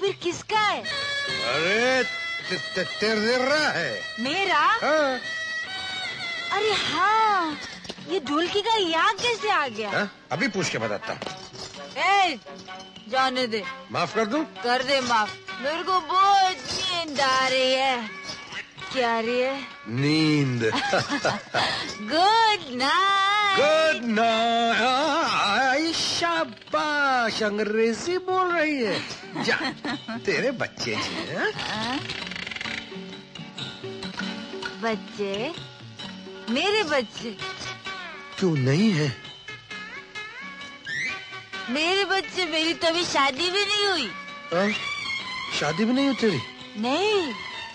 फिर किसका है? अरे तेरा है। मेरा? हाँ। अरे हाँ, ये ढोलकी का यहाँ कैसे आ गया? हाँ? अभी पूछ के बताता हूँ। जाने दे। माफ कर दूं? कर दे माफ। मेरे को बहुत नींद आ रही है। क्या आ रही है? नींद। Good night. Good night. शाबाश, अंग्रेजी बोल रही है। जा, तेरे बच्चे जी हैं? बच्चे? मेरे बच्चे? क्यों नहीं है? मेरे बच्चे? मेरी तो अभी शादी भी नहीं हुई। शादी भी नहीं हुई तेरी? नहीं।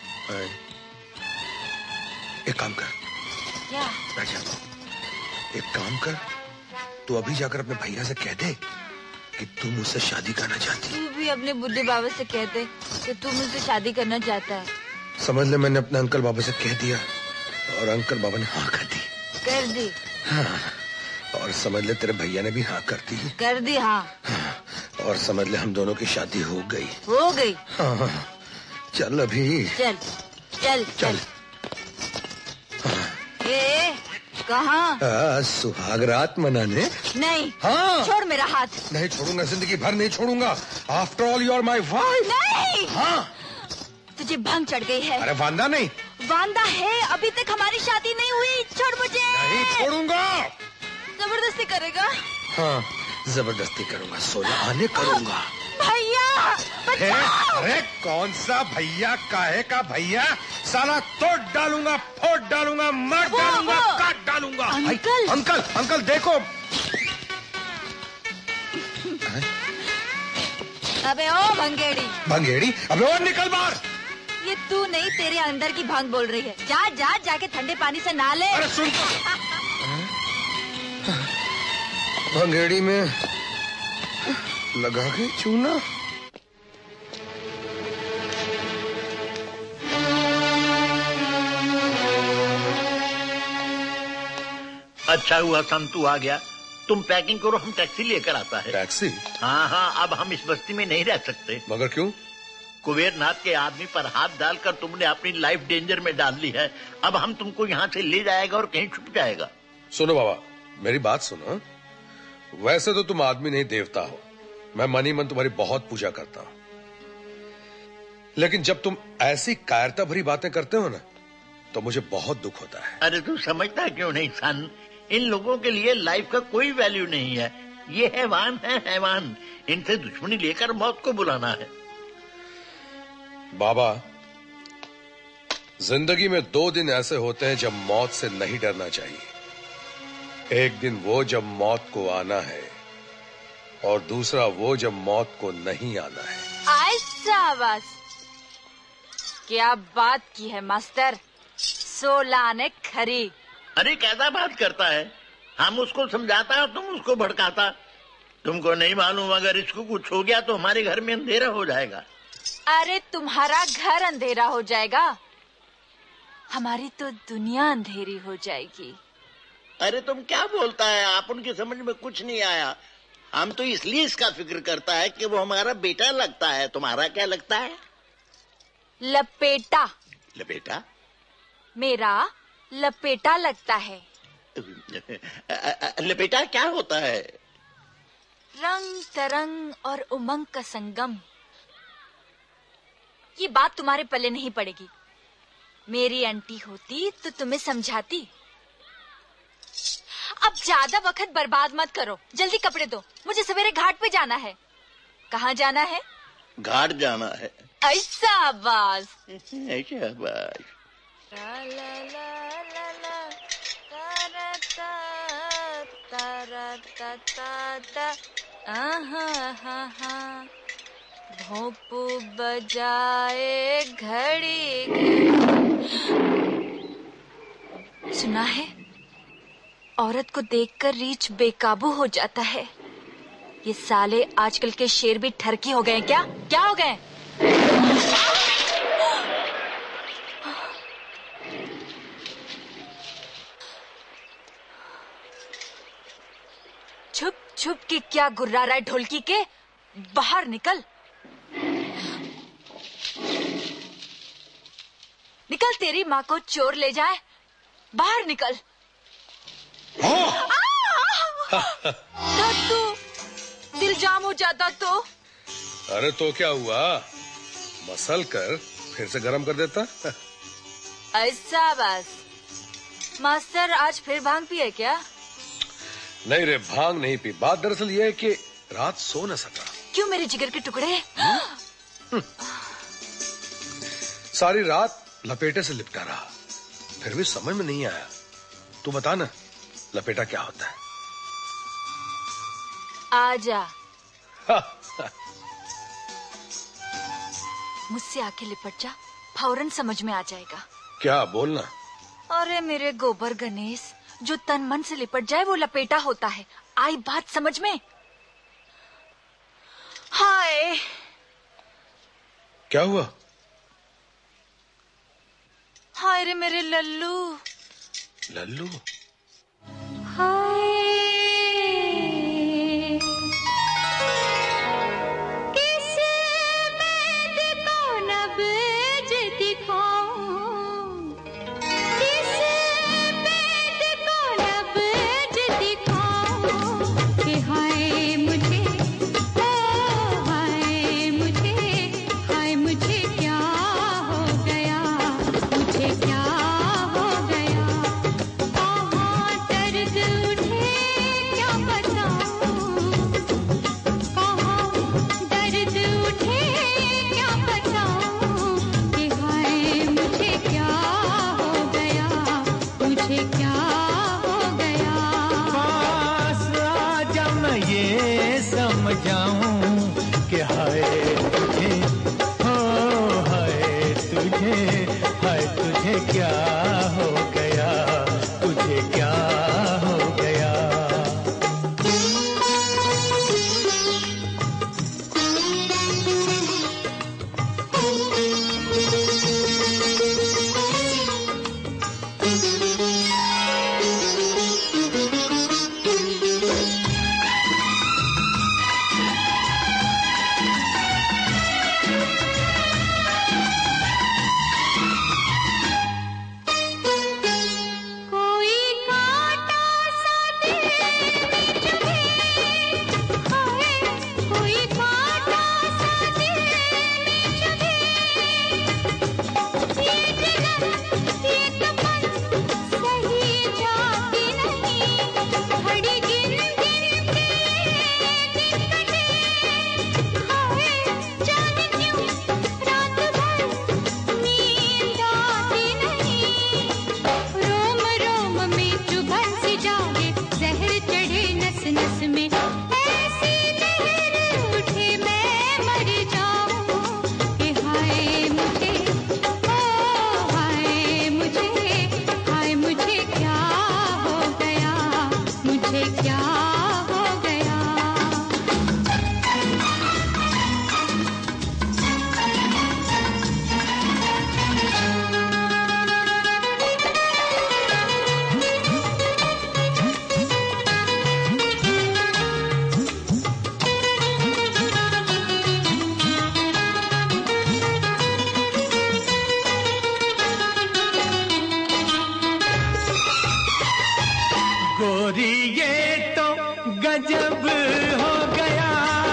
एक काम कर। क्या? बैठ जा। एक काम कर, तू अभी जाकर अपने भैया से कह दे कि तू मुझसे शादी करना चाहती। तू भी अपने बुद्धू बाबा से कहते कि तू मुझसे शादी करना चाहता है। समझ ले, मैंने अपने अंकल बाबा से कह दिया और अंकल बाबा ने हाँ कर दी। कर दी? हाँ। और समझ ले तेरे भैया ने भी हाँ कर दी। कर दी? हाँ। और समझ ले हम दोनों की शादी हो गई। हो गई? हाँ। चल अभी। चल चल चल। कहाँ? सुहाग रात मनाने। नहीं। हाँ। छोड़ मेरा हाथ। नहीं छोड़ूंगा, जिंदगी भर नहीं छोड़ूंगा। After all you are my wife. नहीं। हाँ। तुझे भंग चढ़ गई है। अरे वांदा नहीं। वांदा है, अभी तक हमारी शादी नहीं हुई। छोड़ मुझे। नहीं छोड़ूंगा। जबरदस्ती करेगा? हाँ, जबरदस्ती करूंगा, सोना आने करूंगा। भैया अरे कौन सा भैया, काहे का भैया? साला तोड़ डालूंगा, फोड़ डालूंगा, मार डालूंगा, काट डालूंगा। अंकल। अंकल अंकल देखो। अबे ओ भंगेड़ी। भंगेड़ी? अबे और निकल बाहर। ये तू नहीं, तेरे अंदर की भांग बोल रही है। जा जा जाके ठंडे पानी से नहा ले। अरे सुन। भंगेड़ी में लगा के चूना। अच्छा हुआ संतू आ गया। तुम पैकिंग करो, हम टैक्सी लेकर आता है। टैक्सी? हाँ हाँ, अब हम इस बस्ती में नहीं रह सकते। मगर क्यों? कुबेरनाथ के आदमी पर हाथ डालकर तुमने अपनी लाइफ डेंजर में डाल ली है। अब हम तुमको यहाँ से ले जाएगा और कहीं छुप जाएगा। सुनो बाबा, मेरी बात सुनो। वैसे तो तुम आदमी नहीं देवता हो, मैं मन ही मन तुम्हारी बहुत पूजा करता हूं, लेकिन जब तुम ऐसी कायरता भरी बातें करते हो ना, तो मुझे बहुत दुख होता है। अरे तू समझता क्यों नहीं सन? इन लोगों के लिए लाइफ का कोई वैल्यू नहीं है। ये हैवान है, हैवान। इनसे दुश्मनी लेकर मौत को बुलाना है। बाबा, जिंदगी में 2 दिन ऐसे होते हैं जब मौत से नहीं डरना चाहिए। एक दिन वो जब मौत को आना है, और दूसरा वो जब मौत को नहीं आना है। शाबाश, क्या बात की है मास्टर। 16 आने खरी। अरे कैसा बात करता है? हम उसको समझाता और तुम उसको भड़काता। तुमको नहीं मालूम, अगर इसको कुछ हो गया तो हमारे घर में अंधेरा हो जाएगा। अरे तुम्हारा घर अंधेरा हो जाएगा, हमारी तो दुनिया अंधेरी हो जाएगी। अरे तुम क्या बोलता है? आप उनकी समझ में कुछ नहीं आया। हम तो इसलिए इसका फिक्र करता है कि वो हमारा बेटा लगता है। तुम्हारा क्या लगता है? लपेटा। लपेटा? मेरा लपेटा लगता है। लपेटा क्या होता है? रंग तरंग और उमंग का संगम। ये बात तुम्हारे पल्ले नहीं पड़ेगी। मेरी आंटी होती तो तुम्हें समझाती। अब ज्यादा वक्त बर्बाद मत करो, जल्दी कपड़े दो, मुझे सवेरे घाट पे जाना है। कहाँ जाना है? घाट जाना है। ऐसा आवाज। ऐसा आवाज। भोंपू बजाए घड़ी। सुना है, औरत को देखकर रीछ बेकाबू हो जाता है। ये साले आजकल के शेर भी ठरकी हो गए क्या? क्या हो गए? छुप छुप के क्या गुर्रा रहा है ढोलकी के? बाहर निकल। निकल, तेरी माँ को चोर ले जाए। बाहर निकल। तू दिल जाम हो जाता तो? अरे तो क्या हुआ, मसल कर फिर से गरम कर देता। ऐसा बस। मास्टर आज फिर भांग पिए क्या? नहीं रे, भांग नहीं पी। बात दरअसल ये है कि रात सो न सका। क्यों मेरे जिगर के टुकड़े? सारी रात लपेटे से लिपटा रहा, फिर भी समझ में नहीं आया। तू बता ना, लपेटा क्या होता है? आजा। मुझसे आके लिपट जा, फौरन समझ में आ जाएगा। क्या बोलना? अरे मेरे गोबर गणेश, जो तन मन से लिपट जाए वो लपेटा होता है। आई बात समझ में? हाय। क्या हुआ? हाय रे मेरे लल्लू। लल्लू? हाय। किस बेद को नब्ज दिखाऊं, किस बेद को नब्ज दिखाऊं कि हाय मुझे, हाय मुझे, हाय मुझे क्या हो गया, मुझे क्या हो गया। कहाँ दर्द उठे क्या बताऊं, कहाँ दर्द उठे क्या बताऊं कि हाय मुझे क्या हो गया, मुझे क्या हो गया। पास आजा मैं ये समझाऊं कि हाय तुझे, हो हाय तुझे, हाय तुझे क्या हो गया, तुझे क्या हो गया। कोई कांटा सा दिल में चुभे, हाय कोई कांटा सा दिल में चुभे। ये जलन, ये तपन सही जाती नहीं, घड़ी गिन गिन के दिन कटे। हाय जाने क्यों रात भर नींद आती नहीं, रोम रोम में चुभन सी जागे, जहर चढ़े नस नस में, ऐसी लहर उठे मैं मर जाऊं कि हाय मुझे, ओ हाय मुझे, हाय मुझे क्या हो गया, मुझे क्या हो गया। गोरी ये तो गजब हो गया,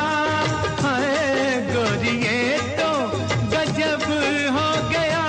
हाय गोरी ये तो गजब हो गया।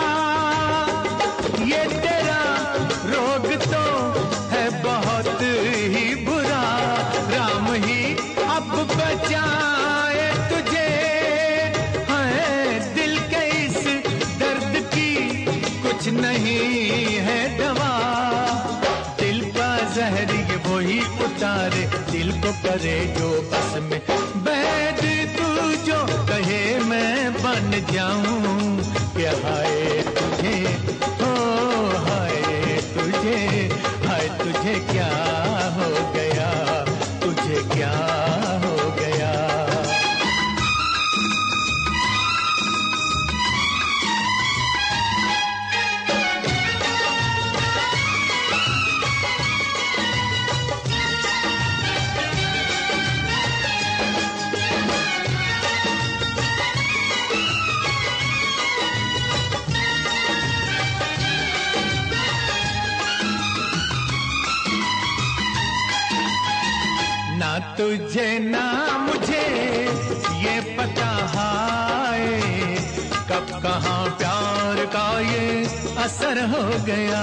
ये तेरा रोग तो है बहुत ही बुरा, राम ही अब बचाए तुझे। हाय दिल के इस दर्द की कुछ नहीं है दवा, दिल का जहर ये वही उतारे, दिल को करे जो बस में। बैद तू जो कहे मैं बन जाऊं कि हाय तुझे, हो हाय तुझे, हाय तुझे क्या हो गया, तुझे क्या हो गया। तुझे ना मुझे ये पता है कब कहाँ प्यार का ये असर हो गया।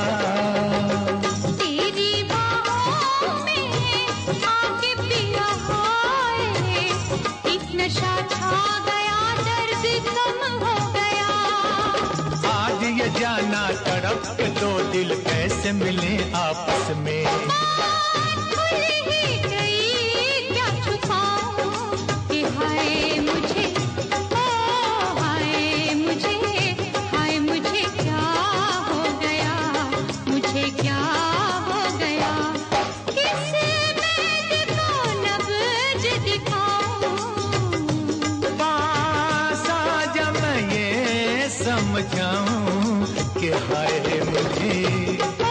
तेरी बाहों में आके पिया है, एक नशा छा गया, दर्द कम हो गया। आज ये जाना तड़प के दो दिल कैसे मिले आपस में। बात खुल ही गई, क्या छुपाऊं कि हाय मुझे, ओ हाय मुझे, हाय मुझे क्या हो गया, मुझे क्या हो गया। किस मेद को नब्ज दिखाऊं, पास आजा मैं ये समझाऊं कि हाय मुझे